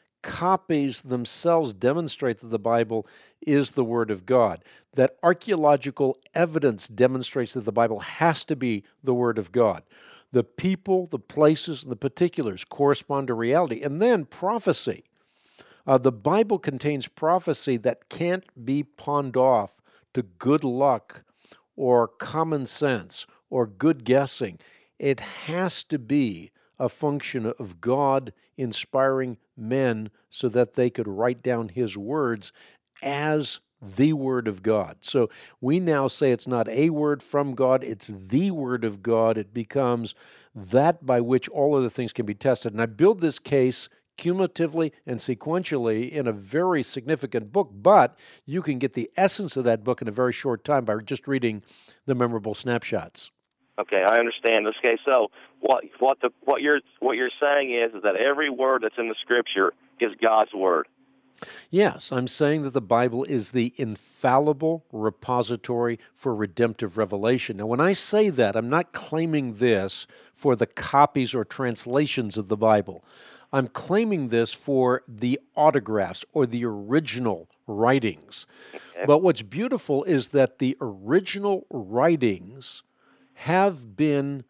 S2: copies themselves demonstrate that the Bible is the Word of God, that archaeological evidence demonstrates that the Bible has to be the Word of God. The people, the places, and the particulars correspond to reality. And then prophecy. Uh, the Bible contains prophecy that can't be pawned off to good luck or common sense or good guessing. It has to be a function of God inspiring men so that they could write down His words as the Word of God. So we now say it's not a word from God, it's the Word of God. It becomes that by which all other things can be tested. And I build this case cumulatively and sequentially in a very significant book, but you can get the essence of that book in a very short time by just reading the memorable snapshots.
S14: Okay, I understand. Okay, so what what the what you're what you're saying is, is that every word that's in the Scripture is God's word.
S2: Yes, I'm saying that the Bible is the infallible repository for redemptive revelation. Now, when I say that, I'm not claiming this for the copies or translations of the Bible. I'm claiming this for the autographs or the original writings. Okay. But what's beautiful is that the original writings have been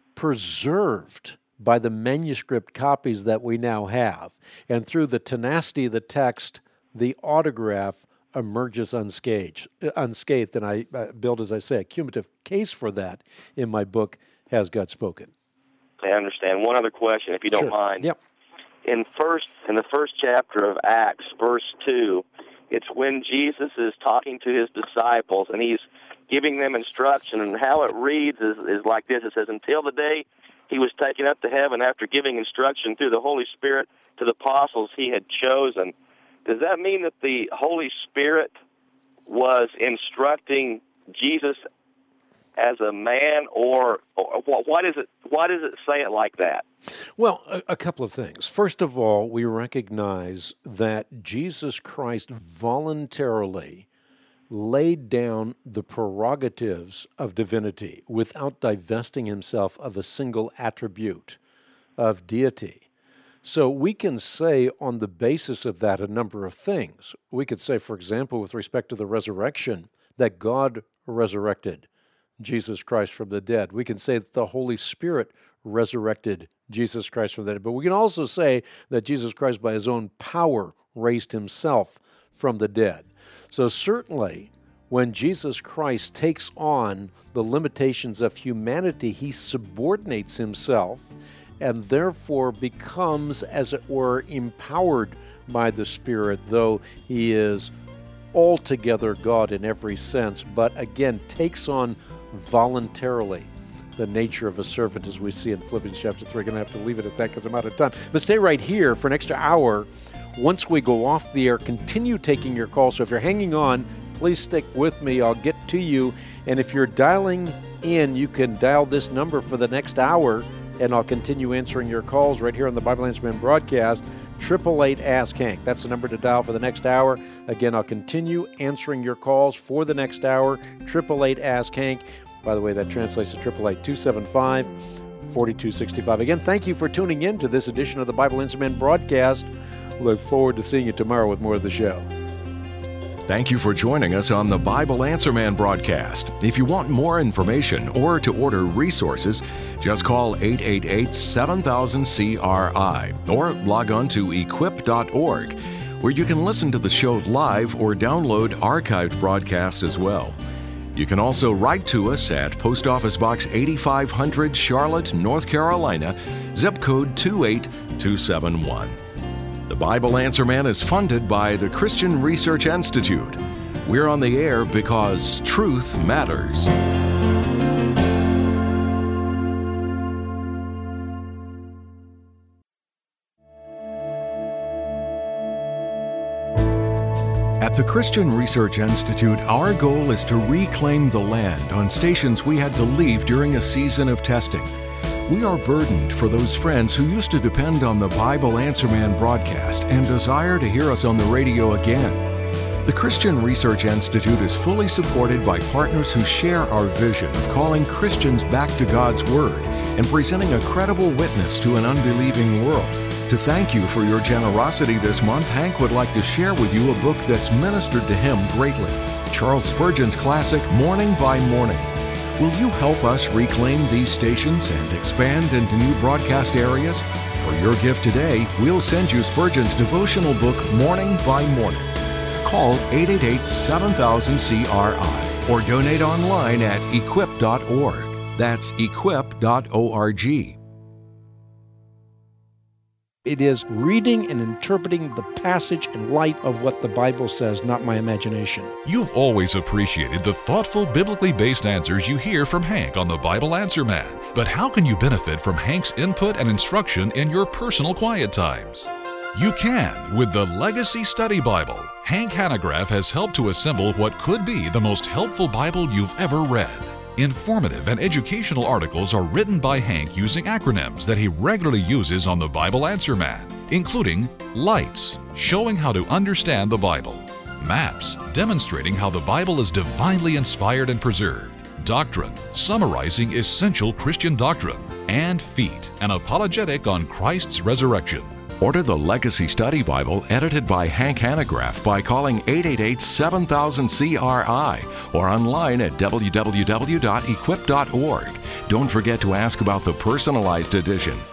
S2: preserved by the manuscript copies that we now have. And through the tenacity of the text, the autograph emerges unscathed. unscathed. And I uh, build, as I say, a cumulative case for that in my book, Has God Spoken?
S14: I understand. One other question, if you don't
S2: Sure.
S14: mind.
S2: Yep.
S14: In first, in the first chapter of Acts, verse two, it's when Jesus is talking to his disciples, and he's giving them instruction, and how it reads is, is like this. It says, until the day he was taken up to heaven after giving instruction through the Holy Spirit to the apostles he had chosen. Does that mean that the Holy Spirit was instructing Jesus as a man, or, or why does it why does it say it like that?
S2: Well, a, a couple of things. First of all, we recognize that Jesus Christ voluntarily laid down the prerogatives of divinity without divesting himself of a single attribute of deity. So we can say on the basis of that a number of things. We could say, for example, with respect to the resurrection, that God resurrected Jesus Christ from the dead. We can say that the Holy Spirit resurrected Jesus Christ from the dead. But we can also say that Jesus Christ, by his own power, raised himself from the dead. So certainly, when Jesus Christ takes on the limitations of humanity, he subordinates himself and therefore becomes, as it were, empowered by the Spirit, though he is altogether God in every sense, but again takes on voluntarily the nature of a servant, as we see in Philippians chapter three. I'm going to have to leave it at that because I'm out of time. But stay right here for an extra hour. Once we go off the air, continue taking your calls. So if you're hanging on, please stick with me. I'll get to you. And if you're dialing in, you can dial this number for the next hour, and I'll continue answering your calls right here on the Bible Answer Man broadcast. eight eight eight, ask Hank. That's the number to dial for the next hour. Again, I'll continue answering your calls for the next hour. eight eight eight, ask Hank. By the way, that translates to eight eight eight, two seven five, four two six five. Again, thank you for tuning in to this edition of the Bible Answer Man broadcast. Look forward to seeing you tomorrow with more of the show.
S1: Thank you for joining us on the Bible Answer Man broadcast. If you want more information or to order resources, just call eight eight eight, seven thousand, C R I or log on to equip dot org, where you can listen to the show live or download archived broadcasts as well. You can also write to us at Post Office Box eighty-five hundred, Charlotte, North Carolina, zip code two eight two seven one. The Bible Answer Man is funded by the Christian Research Institute. We're on the air because truth matters. At the Christian Research Institute, our goal is to reclaim the land on stations we had to leave during a season of testing. We are burdened for those friends who used to depend on the Bible Answer Man broadcast and desire to hear us on the radio again. The Christian Research Institute is fully supported by partners who share our vision of calling Christians back to God's Word and presenting a credible witness to an unbelieving world. To thank you for your generosity this month, Hank would like to share with you a book that's ministered to him greatly, Charles Spurgeon's classic, Morning by Morning. Will you help us reclaim these stations and expand into new broadcast areas? For your gift today, we'll send you Spurgeon's devotional book, Morning by Morning. Call eight eight eight, seven thousand, C R I or donate online at equip dot org. That's equip dot org.
S2: It is reading and interpreting the passage in light of what the Bible says, not my imagination.
S15: You've always appreciated the thoughtful, biblically based answers you hear from Hank on the Bible Answer Man. But how can you benefit from Hank's input and instruction in your personal quiet times? You can with the Legacy Study Bible. Hank Hanegraaff has helped to assemble what could be the most helpful Bible you've ever read. Informative and educational articles are written by Hank using acronyms that he regularly uses on the Bible Answer Man. including lights, showing how to understand the Bible, maps, demonstrating how the Bible is divinely inspired and preserved, doctrine, summarizing essential Christian doctrine, and feet, an apologetic on Christ's resurrection.
S1: Order the Legacy Study Bible edited by Hank Hanegraaff by calling eight eight eight, seven thousand, C R I or online at w w w dot equip dot org. Don't forget to ask about the personalized edition.